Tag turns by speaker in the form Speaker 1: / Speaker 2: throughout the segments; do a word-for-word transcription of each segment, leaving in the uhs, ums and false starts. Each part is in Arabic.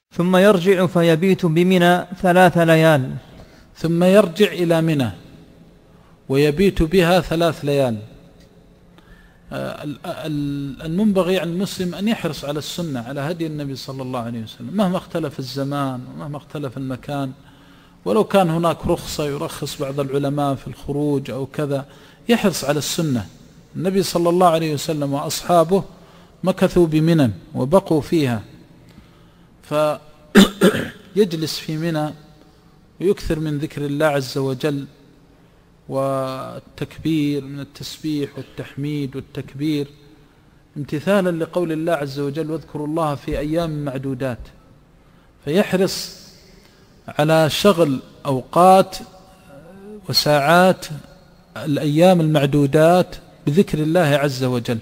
Speaker 1: ثم يرجع فيبيت بمنى ثلاث ليال.
Speaker 2: ثم يرجع إلى منى ويبيت بها ثلاث ليال. المنبغي على المسلم أن يحرص على السنة، على هدي النبي صلى الله عليه وسلم، مهما اختلف الزمان ومهما اختلف المكان. ولو كان هناك رخصة يرخص بعض العلماء في الخروج أو كذا، يحرص على السنة. النبي صلى الله عليه وسلم وأصحابه مكثوا بمنى وبقوا فيها، فيجلس في منى ويكثر من ذكر الله عز وجل والتكبير، من التسبيح والتحميد والتكبير، امتثالا لقول الله عز وجل: واذكروا الله في أيام معدودات. فيحرص على شغل أوقات وساعات الأيام المعدودات بذكر الله عز وجل،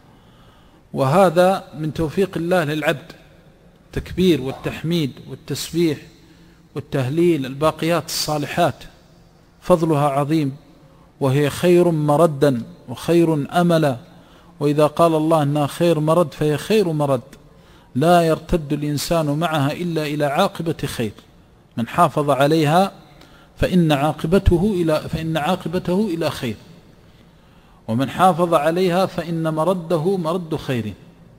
Speaker 2: وهذا من توفيق الله للعبد. التكبير والتحميد والتسبيح والتهليل، الباقيات الصالحات فضلها عظيم، وهي خير مردا وخير أملا. وإذا قال الله أنها خير مرد فهي خير مرد، لا يرتد الإنسان معها إلا إلى عاقبة خير. من حافظ عليها فإن عاقبته إلى فإن عاقبته إلى خير، ومن حافظ عليها فإن مرده مرد خير.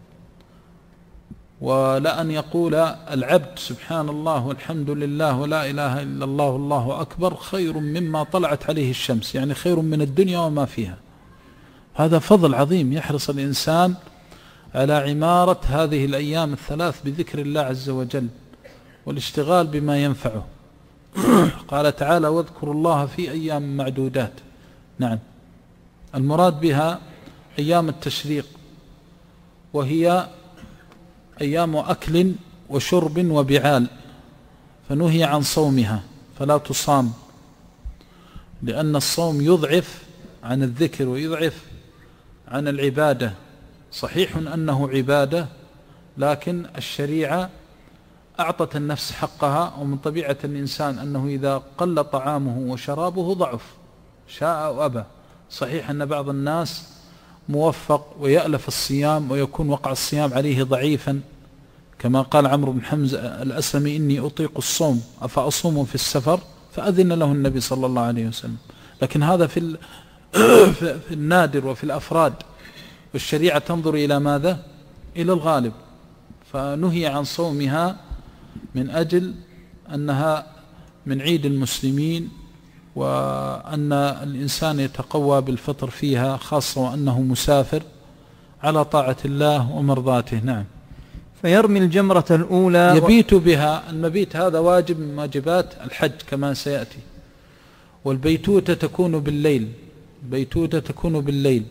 Speaker 2: ولأن يقول العبد سبحان الله والحمد لله ولا إله إلا الله والله أكبر خير مما طلعت عليه الشمس، يعني خير من الدنيا وما فيها. هذا فضل عظيم، يحرص الإنسان على عمارة هذه الأيام الثلاث بذكر الله عز وجل والاشتغال بما ينفعه. قال تعالى: واذكروا الله في أيام معدودات. نعم، المراد بها أيام التشريق، وهي أيام أكل وشرب وبعال، فنهي عن صومها فلا تصام، لأن الصوم يضعف عن الذكر ويضعف عن العبادة. صحيح أنه عبادة، لكن الشريعة أعطت النفس حقها، ومن طبيعة الإنسان أنه إذا قل طعامه وشرابه ضعف شاء أو أبى. صحيح أن بعض الناس موفق ويألف الصيام ويكون وقع الصيام عليه ضعيفا، كما قال عمرو بن حمزة الأسلمي: إني أطيق الصوم أفأصوم في السفر، فأذن له النبي صلى الله عليه وسلم. لكن هذا في في النادر وفي الأفراد، والشريعة تنظر إلى ماذا؟ إلى الغالب. فنهي عن صومها من أجل أنها من عيد المسلمين، وأن الإنسان يتقوى بالفطر فيها، خاصة وأنه مسافر على طاعة الله ومرضاته. نعم.
Speaker 1: فيرمي الجمرة الأولى
Speaker 2: يبيت بها. المبيت هذا واجب من واجبات الحج كما سيأتي. والبيتوتة تكون بالليل، البيتوتة تكون بالليل.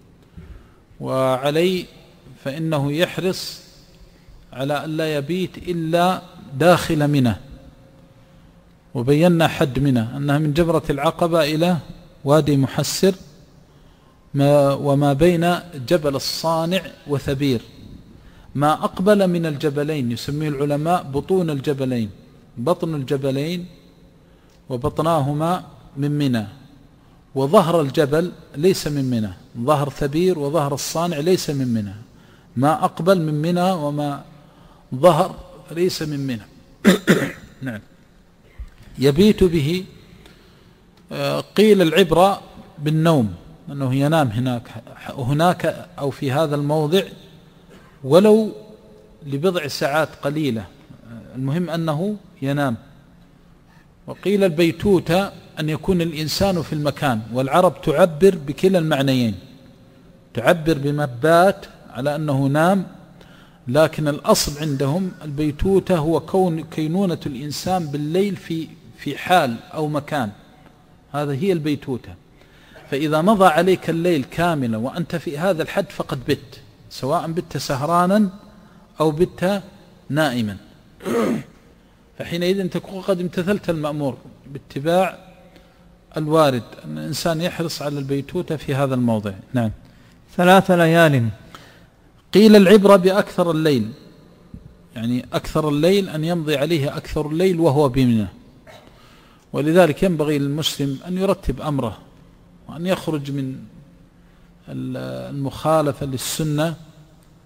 Speaker 2: وعلي فإنه يحرص على أن لا يبيت إلا داخل منى. وبينا حد منى أنها من جمرة العقبة إلى وادي محسر، ما وما بين جبل الصانع وثبير، ما أقبل من الجبلين يسميه العلماء بطون الجبلين، بطن الجبلين وبطناهما من منى. وظهر الجبل ليس من منى، ظهر ثبير وظهر الصانع ليس من منى. ما أقبل من منى وما ظهر ليس من منى. نعم. يبيت به. قيل العبرة بالنوم، أنه ينام هناك هناك أو في هذا الموضع ولو لبضع ساعات قليلة، المهم أنه ينام. وقيل البيتوتة أن يكون الإنسان في المكان، والعرب تعبر بكلا المعنيين، تعبر بمبات على أنه نام، لكن الأصل عندهم البيتوتة هو كون كينونة الإنسان بالليل في في حال أو مكان، هذا هي البيتوتة. فإذا مضى عليك الليل كاملا وأنت في هذا الحد فقد بت، سواء بت سهرانا أو بت نائما، فحينئذ تكون قد امتثلت المأمور باتباع الوارد، أن الإنسان يحرص على البيتوتة في هذا الموضع. نعم.
Speaker 1: ثلاث ليال.
Speaker 2: قيل العبرة بأكثر الليل، يعني أكثر الليل أن يمضي عليه أكثر الليل وهو بمنى. ولذلك ينبغي للمسلم أن يرتب أمره، وأن يخرج من المخالفة للسنة،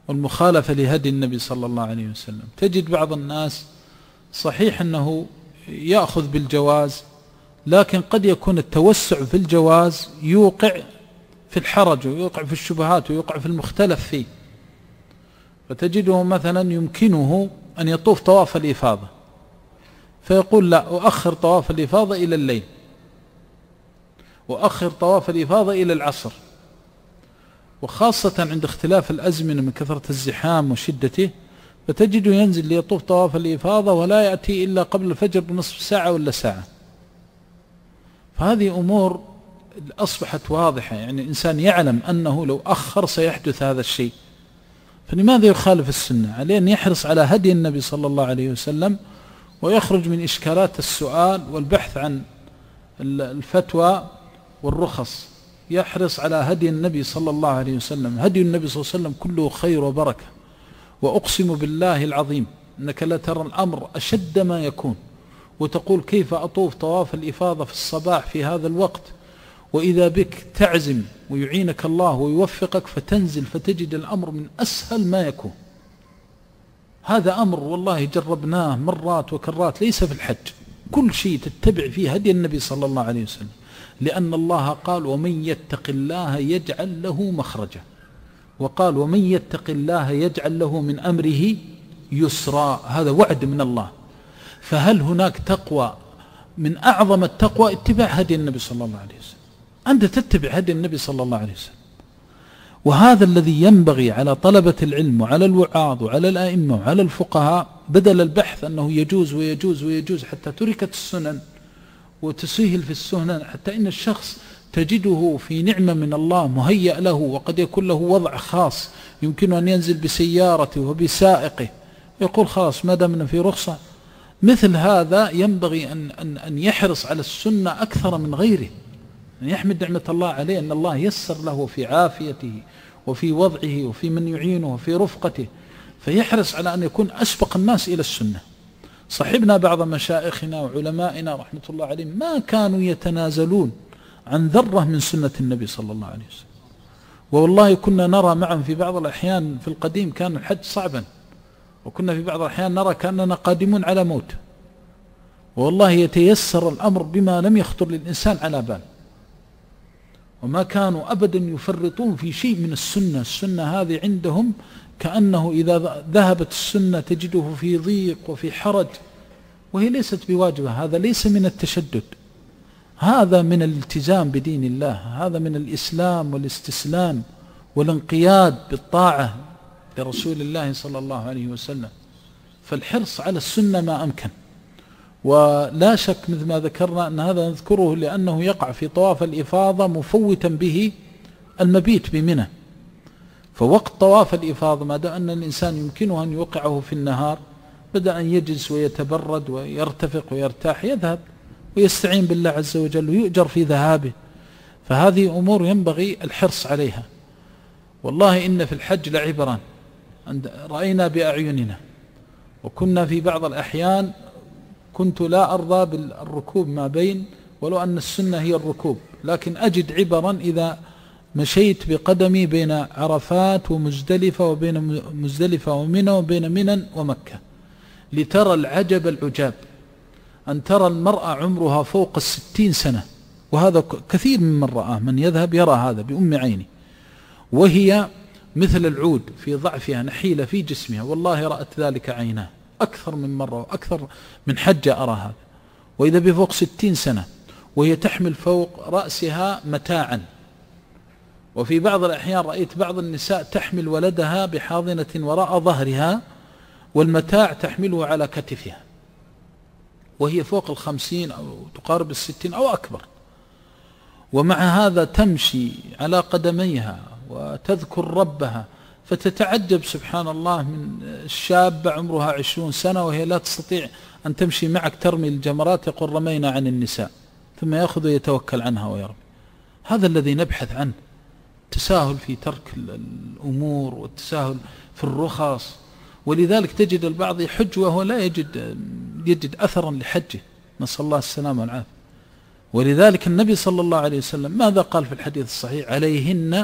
Speaker 2: والمخالفة لهدي النبي صلى الله عليه وسلم. تجد بعض الناس صحيح أنه يأخذ بالجواز، لكن قد يكون التوسع في الجواز يوقع في الحرج ويوقع في الشبهات ويوقع في المختلف فيه. فتجده مثلا يمكنه أن يطوف طواف الإفاضة فيقول لا، أؤخر طواف الإفاضة إلى الليل، وأخر طواف الإفاضة إلى العصر، وخاصة عند اختلاف الأزمنة من كثرة الزحام وشدته، فتجده ينزل ليطوف طواف الإفاضة ولا يأتي إلا قبل الفجر بنصف ساعة ولا ساعة. فهذه أمور أصبحت واضحة، يعني الإنسان يعلم أنه لو أخر سيحدث هذا الشيء، فلماذا يخالف السنة؟ عليه أن يحرص على هدي النبي صلى الله عليه وسلم، ويخرج من إشكالات السؤال والبحث عن الفتوى والرخص. يحرص على هدي النبي صلى الله عليه وسلم. هدي النبي صلى الله عليه وسلم كله خير وبركة، وأقسم بالله العظيم أنك لا ترى الأمر أشد ما يكون وتقول كيف أطوف طواف الإفاضة في الصباح في هذا الوقت، وإذا بك تعزم ويعينك الله ويوفقك فتنزل فتجد الأمر من أسهل ما يكون. هذا أمر والله جربناه مرات وكرات، ليس في الحج، كل شيء تتبع فيه هدي النبي صلى الله عليه وسلم، لأن الله قال ومن يتق الله يجعل له مخرجا، وقال ومن يتق الله يجعل له من أمره يسرا، هذا وعد من الله. فهل هناك تقوى من أعظم التقوى اتباع هدي النبي صلى الله عليه وسلم؟ أنت تتبع هدي النبي صلى الله عليه وسلم، وهذا الذي ينبغي على طلبة العلم وعلى الوعاظ وعلى الأئمة وعلى الفقهاء، بدل البحث أنه يجوز ويجوز ويجوز حتى تركت السنن وتسهل في السنن، حتى إن الشخص تجده في نعمة من الله مهيأ له، وقد يكون له وضع خاص يمكن أن ينزل بسيارته وبسائقه، يقول خلاص ما دامنا في رخصة. مثل هذا ينبغي أن, أن, أن يحرص على السنة أكثر من غيره، أن يحمد نعمة الله عليه أن الله يسر له في عافيته وفي وضعه وفي من يعينه وفي رفقته، فيحرص على أن يكون أسبق الناس إلى السنة. صحبنا بعض مشائخنا وعلمائنا رحمة الله عليهم ما كانوا يتنازلون عن ذرة من سنة النبي صلى الله عليه وسلم، والله كنا نرى معهم في بعض الأحيان في القديم كان الحج صعبا، وكنا في بعض الأحيان نرى كأننا قادمون على موت، والله يتيسر الأمر بما لم يخطر للإنسان على بال، وما كانوا أبدا يفرطون في شيء من السنة. السنة هذه عندهم كأنه إذا ذهبت السنة تجده في ضيق وفي حرج، وهي ليست بواجبة. هذا ليس من التشدد، هذا من الالتزام بدين الله، هذا من الإسلام والاستسلام والانقياد بالطاعة لرسول الله صلى الله عليه وسلم. فالحرص على السنة ما أمكن، ولا شك مثل ما ذكرنا أن هذا نذكره لأنه يقع في طواف الإفاضة مفوتا به المبيت بمنى. فوقت طواف الإفاضة ما دام أن الإنسان يمكنه أن يوقعه في النهار، بدأ أن يجلس ويتبرد ويرتفق ويرتاح، يذهب ويستعين بالله عز وجل ويؤجر في ذهابه. فهذه أمور ينبغي الحرص عليها. والله إن في الحج لعبرا رأينا بأعيننا، وكنا في بعض الأحيان كنت لا أرضى بالركوب ما بين، ولو أن السنة هي الركوب، لكن أجد عبرا إذا مشيت بقدمي بين عرفات ومزدلفة وبين مزدلفة ومنى وبين منى ومكة، لترى العجب العجاب أن ترى المرأة عمرها فوق الستين سنة، وهذا كثير من من رآه، من يذهب يرى هذا بأم عيني، وهي مثل العود في ضعفها نحيلة في جسمها، والله رأت ذلك عيناه أكثر من مرة وأكثر من حجة أرى هذا، وإذا بفوق ستين سنة وهي تحمل فوق رأسها متاعا. وفي بعض الأحيان رأيت بعض النساء تحمل ولدها بحاضنة وراء ظهرها والمتاع تحمله على كتفها، وهي فوق الخمسين أو تقارب الستين أو أكبر، ومع هذا تمشي على قدميها وتذكر ربها. فتتعجب سبحان الله من الشابة عمرها عشرون سنة وهي لا تستطيع أن تمشي معك ترمي الجمرات، يقول رمينا عن النساء، ثم يأخذ ويتوكل عنها ويرمي. هذا الذي نبحث عنه، التساهل في ترك الأمور والتساهل في الرخص. ولذلك تجد البعض يحج وهو لا يجد يجد أثرا لحجه، نسأل الله السلامة والعافية. ولذلك النبي صلى الله عليه وسلم ماذا قال في الحديث الصحيح؟ عليهن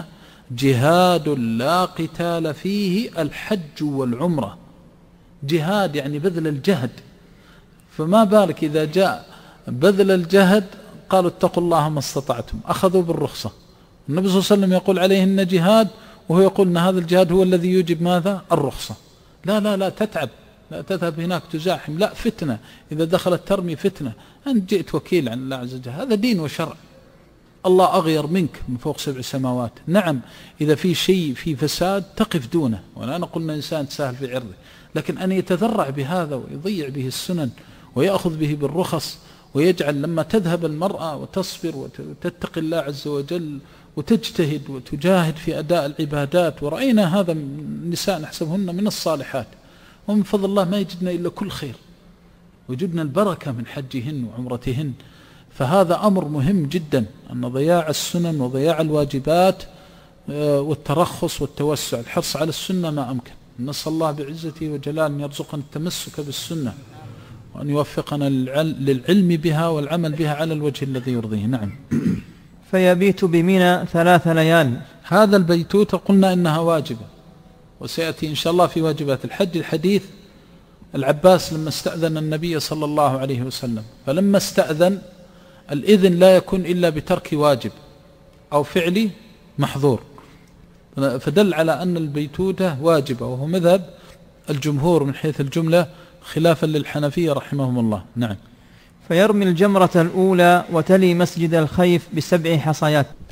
Speaker 2: جهاد لا قتال فيه الحج والعمرة، جهاد يعني بذل الجهد، فما بالك إذا جاء بذل الجهد قالوا اتقوا الله ما استطعتم، أخذوا بالرخصة. النبي صلى الله عليه وسلم يقول عليهن جهاد، وهو يقول أن هذا الجهاد هو الذي يوجب ماذا؟ الرخصة. لا لا لا تتعب، لا تذهب هناك تزاحم، لا فتنة، إذا دخلت ترمي فتنة، أنت جئت وكيل عن الله عز وجل، هذا دين وشرع، الله أغير منك من فوق سبع سماوات. نعم إذا في شيء في فساد تقف دونه، ولا نقول أن الإنسان تساهل في عرضه، لكن أن يتذرع بهذا ويضيع به السنن ويأخذ به بالرخص، ويجعل لما تذهب المرأة وتصبر وتتقي الله عز وجل وتجتهد وتجاهد في أداء العبادات، ورأينا هذا النساء نحسبهن من الصالحات، ومن فضل الله ما يجدنا إلا كل خير، وجدنا البركة من حجهن وعمرتهن. فهذا أمر مهم جدا، أن ضياع السنن وضياع الواجبات والترخص والتوسع، الحرص على السنة ما أمكن. نسأل الله بعزته وجلاله أن يرزقنا التمسك بالسنة، وأن يوفقنا للعلم بها والعمل بها على الوجه الذي يرضيه. نعم.
Speaker 1: فيبيت بمنى ثلاث ليال.
Speaker 2: هذا البيتوتة قلنا إنها واجبة، وسيأتي إن شاء الله في واجبات الحج الحديث العباس لما استأذن النبي صلى الله عليه وسلم، فلما استأذن الإذن لا يكون إلا بترك واجب أو فعل محظور، فدل على أن البيتوتة واجبة، وهو مذهب الجمهور من حيث الجملة خلافا للحنفية رحمهم الله. نعم.
Speaker 1: فيرمي الجمرة الأولى وتلي مسجد الخيف بسبع حصيات.